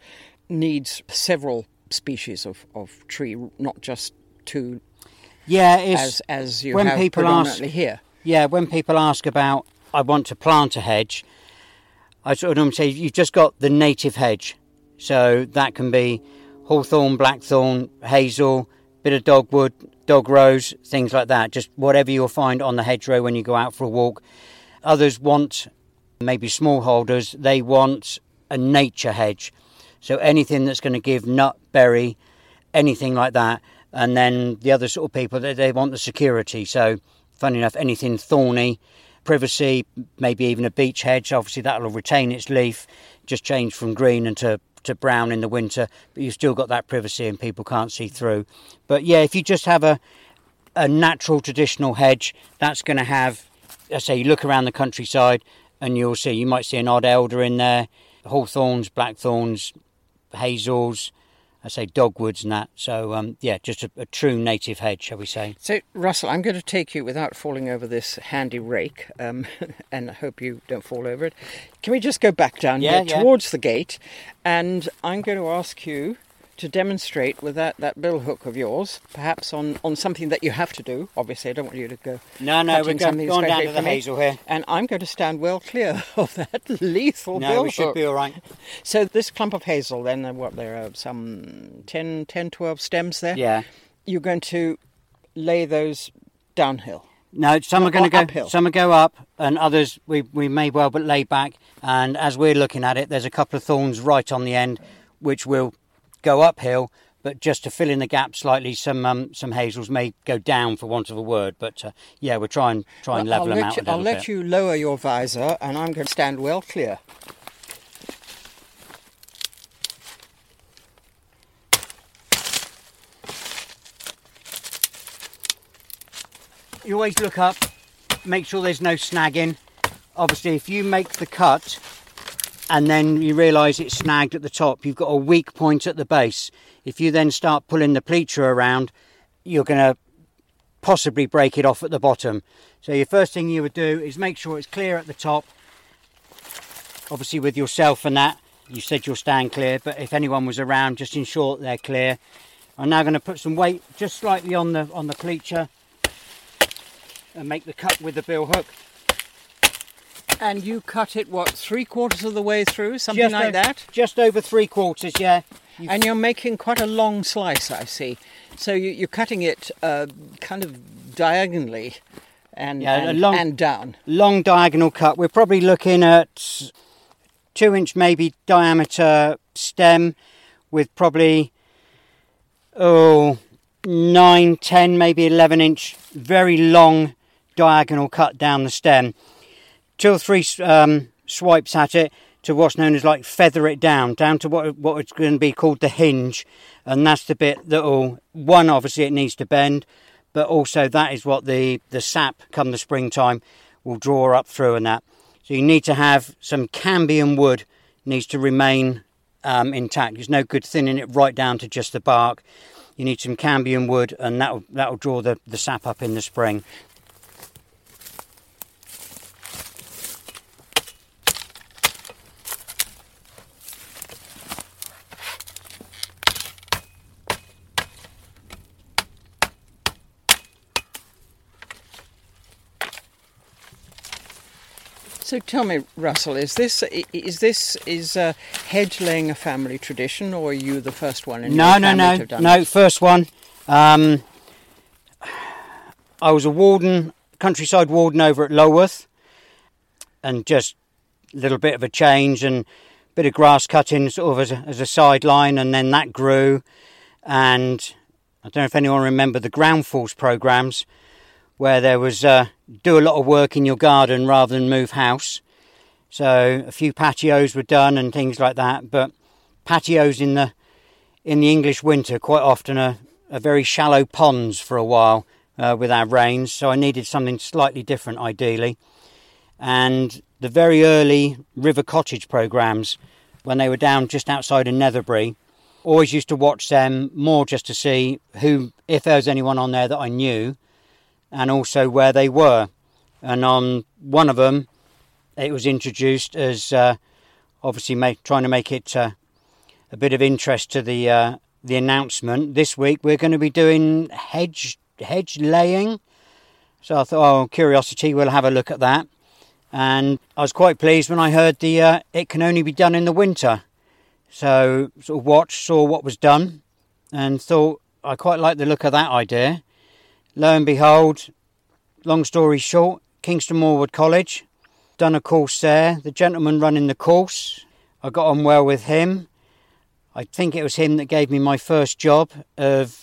needs several species of tree, not just two. Yeah, as you have predominantly here. Yeah, when people ask about, I want to plant a hedge, I sort of normally say you've just got the native hedge. So that can be hawthorn, blackthorn, hazel, bit of dogwood, dog rose, things like that. Just whatever you'll find on the hedgerow when you go out for a walk. Others want, maybe smallholders, they want a nature hedge. So anything that's going to give nut, berry, anything like that. And then the other sort of people, they want the security. So, funny enough, anything thorny, privacy, maybe even a beech hedge. Obviously, that will retain its leaf, just change from green into brown in the winter. But you've still got that privacy and people can't see through. But yeah, if you just have a natural traditional hedge, that's going to have, let's say, you look around the countryside and you might see an odd elder in there, hawthorns, blackthorns, hazels, I say dogwoods and that. So, just a true native hedge, shall we say. So, Russell, I'm going to take you, without falling over this handy rake, and I hope you don't fall over it. Can we just go back down here towards the gate? And I'm going to ask you to demonstrate with that bill hook of yours, perhaps on something that you have to do. Obviously, I don't want you to go. No, we're going down to the hazel here. And I'm going to stand well clear of that lethal bill hook. No, we should be all right. So this clump of hazel, then, there are some 10, 12 stems there. Yeah. You're going to lay those downhill. No, some are going to go uphill. Some will go up, and others we may well but lay back. And as we're looking at it, there's a couple of thorns right on the end, which will go uphill, but just to fill in the gap slightly, some hazels may go down, for want of a word. But we'll try and level them out a little bit. I'll let you lower your visor, and I'm going to stand well clear. You always look up, make sure there's no snagging. Obviously, if you make the cut and then you realise it's snagged at the top, you've got a weak point at the base. If you then start pulling the pleacher around, you're going to possibly break it off at the bottom. So your first thing you would do is make sure it's clear at the top. Obviously with yourself and that, you said you'll stand clear, but if anyone was around, just ensure that they're clear. I'm now going to put some weight just slightly on the pleacher and make the cut with the bill hook. And you cut it, 3/4 of the way through, something like that? Just over 3/4, yeah. And you're making quite a long slice, I see. So you're cutting it kind of diagonally and down. Long diagonal cut. We're probably looking at 2-inch maybe diameter stem with probably 9, 10, maybe 11-inch very long diagonal cut down the stem. 2 or 3 swipes at it to what's known as like feather it down to what it's going to be called the hinge, and that's the bit that'll, one, obviously it needs to bend, but also that is what the sap come the springtime will draw up through and that. So you need to have some cambium wood, needs to remain intact. There's no good thinning it right down to just the bark. You need some cambium wood, and that'll draw the sap up in the spring. So tell me, Russell, is hedge laying a family tradition, or are you the first one in your family to have done it? No, first one. I was a countryside warden over at Lulworth, and just a little bit of a change and a bit of grass cutting sort of as a sideline, and then that grew. And I don't know if anyone remember the ground force programmes, where there was do a lot of work in your garden rather than move house. So a few patios were done and things like that. But patios in the English winter quite often are very shallow ponds for a while with our rains. So I needed something slightly different, ideally. And the very early river cottage programmes, when they were down just outside of Netherbury, always used to watch them more just to see if there was anyone on there that I knew, and also where they were. And on one of them, it was introduced as obviously trying to make it a bit of interest to the announcement. This week we're going to be doing hedge laying. So I thought, curiosity, we'll have a look at that. And I was quite pleased when I heard it can only be done in the winter. So sort of saw what was done, and thought I quite like the look of that idea. Lo and behold, long story short, Kingston Moorwood College, done a course there. The gentleman running the course, I got on well with him. I think it was him that gave me my first job of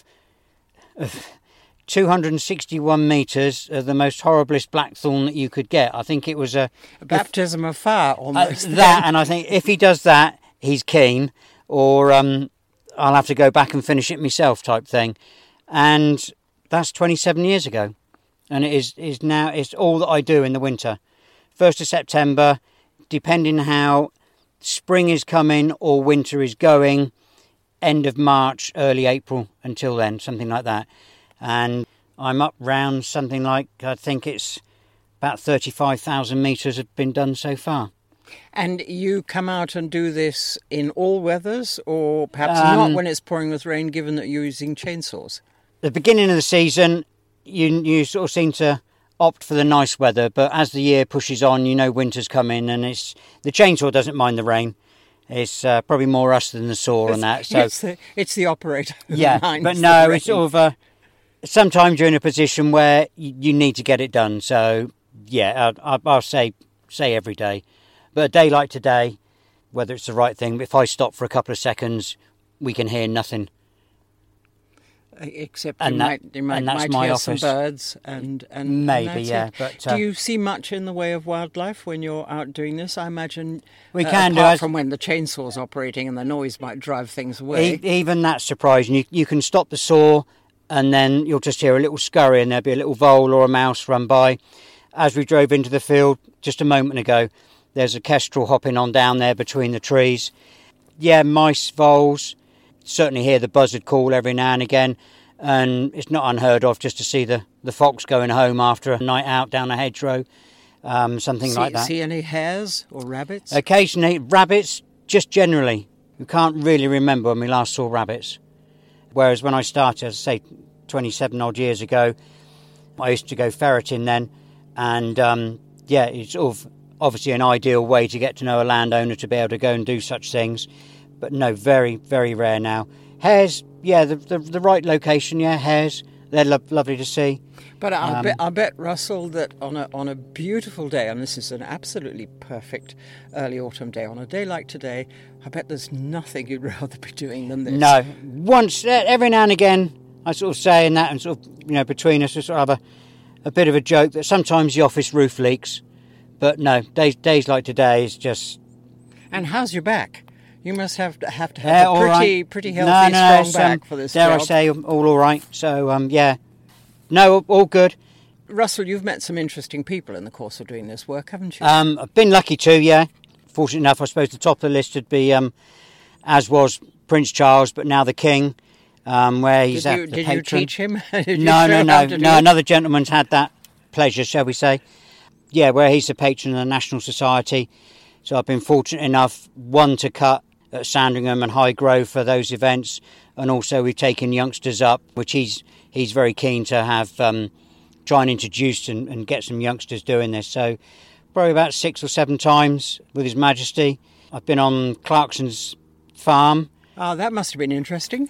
261 metres of the most horriblest blackthorn that you could get. I think it was a baptism of fire almost. That, and I think if he does that, he's keen, or I'll have to go back and finish it myself type thing. And that's 27 years ago. And it is now, it's all that I do in the winter. 1st of September, depending how spring is coming or winter is going, end of March, early April until then, something like that. And I'm up round something like, I think it's about 35,000 metres have been done so far. And you come out and do this in all weathers, or perhaps not when it's pouring with rain, given that you're using chainsaws? The beginning of the season, you sort of seem to opt for the nice weather, but as the year pushes on, winter's coming, and the chainsaw doesn't mind the rain. It's probably more us than the saw on that. So it's the operator. Yeah, but no, it's sort of sometimes you're in a position where you need to get it done. So yeah, I'll say every day. But a day like today, whether it's the right thing, if I stop for a couple of seconds, we can hear nothing. Except you might hear some birds and maybe, yeah. But do you see much in the way of wildlife when you're out doing this? I imagine we can apart from when the chainsaw's operating and the noise might drive things away. Even that's surprising. You can stop the saw, and then you'll just hear a little scurry, and there'll be a little vole or a mouse run by. As we drove into the field just a moment ago, there's a kestrel hopping on down there between the trees. Yeah, mice, voles. Certainly hear the buzzard call every now and again, and it's not unheard of just to see the fox going home after a night out down a hedgerow, something like that. See any hares or rabbits? Occasionally, rabbits, just generally. You can't really remember when we last saw rabbits. Whereas when I started, as I say, 27 odd years ago, I used to go ferreting then, and it's sort of obviously an ideal way to get to know a landowner to be able to go and do such things. But no, very, very rare now. Hares, yeah, the right location, yeah, hares. They're lovely to see. But I bet, Russell, that on a beautiful day, and this is an absolutely perfect early autumn day, on a day like today, I bet there's nothing you'd rather be doing than this. No. Every now and again, I sort of say in that, and sort of, between us, we sort of have a bit of a joke that sometimes the office roof leaks. But no, days like today is just... And how's your back? You must have to have a pretty healthy, strong back for this job. Dare I say, all right. So, yeah. No, all good. Russell, you've met some interesting people in the course of doing this work, haven't you? I've been lucky to, yeah. Fortunate enough, I suppose the top of the list would be, as was Prince Charles, but now the King, where he's the patron. Did you teach him? No. Another gentleman's had that pleasure, shall we say. Yeah, where he's the patron of the National Society. So I've been fortunate enough, one, to cut at Sandringham and Highgrove for those events, and also we've taken youngsters up, which he's very keen to have, try and introduce and get some youngsters doing this. So probably about 6 or 7 times with His Majesty. I've been on Clarkson's farm. Oh, that must have been interesting.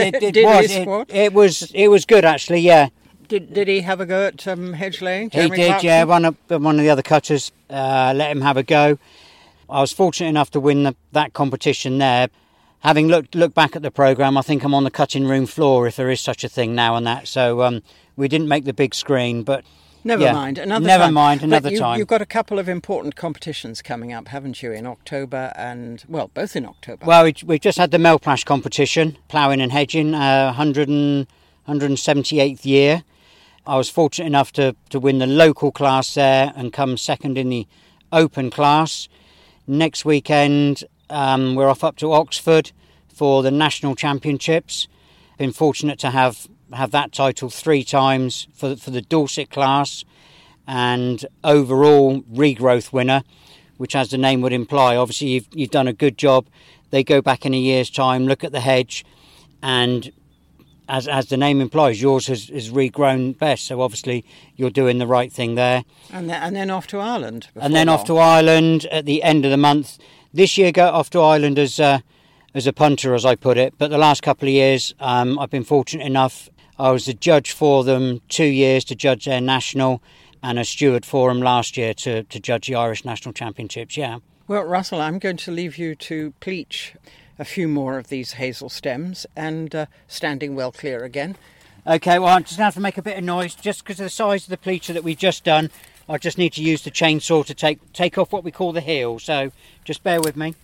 It was good, actually, yeah. Did he have a go at hedge laying? He did, Clarkson? Yeah. One of the other cutters let him have a go. I was fortunate enough to win that competition there. Having looked back at the programme, I think I'm on the cutting room floor, if there is such a thing now and that. So we didn't make the big screen, but... Never mind, another time. You've got a couple of important competitions coming up, haven't you, in October and... Well, both in October. Well, we've just had the Melplash competition, ploughing and hedging, 178th year. I was fortunate enough to win the local class there and come second in the open class. Next weekend, we're off up to Oxford for the National Championships. Been fortunate to have that title 3 times for the Dorset class, and overall regrowth winner, which, as the name would imply, obviously you've done a good job. they go back in a year's time, look at the hedge, and as the name implies, yours has regrown best. So obviously you're doing the right thing there. And then off to Ireland. And then off to Ireland at the end of the month. This year, go off to Ireland as a punter, as I put it. But the last couple of years, I've been fortunate enough. I was a judge for them 2 years to judge their national, and a steward for them last year to judge the Irish National Championships, yeah. Well, Russell, I'm going to leave you to pleach a few more of these hazel stems and standing well clear again. OK, well, I'm just going to have to make a bit of noise just because of the size of the pleacher that we've just done. I just need to use the chainsaw to take off what we call the heel, so just bear with me.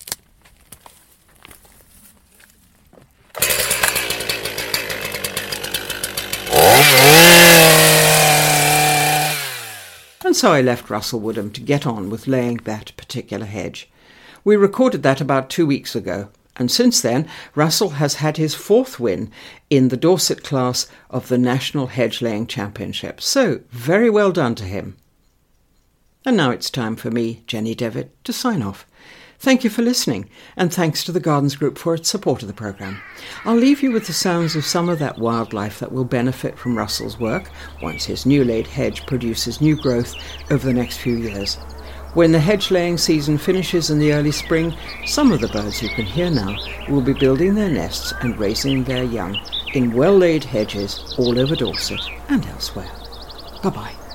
And so I left Russell Woodham to get on with laying that particular hedge. We recorded that about 2 weeks ago, and since then Russell has had his 4th win in the Dorset class of the National Hedge Laying Championship. So very well done to him. And now it's time for me, Jenny Devitt, to sign off. Thank you for listening, and thanks to the Gardens Group for its support of the programme. I'll leave you with the sounds of some of that wildlife that will benefit from Russell's work once his new laid hedge produces new growth over the next few years. When the hedge laying season finishes in the early spring, some of the birds you can hear now will be building their nests and raising their young in well-laid hedges all over Dorset and elsewhere. Bye-bye.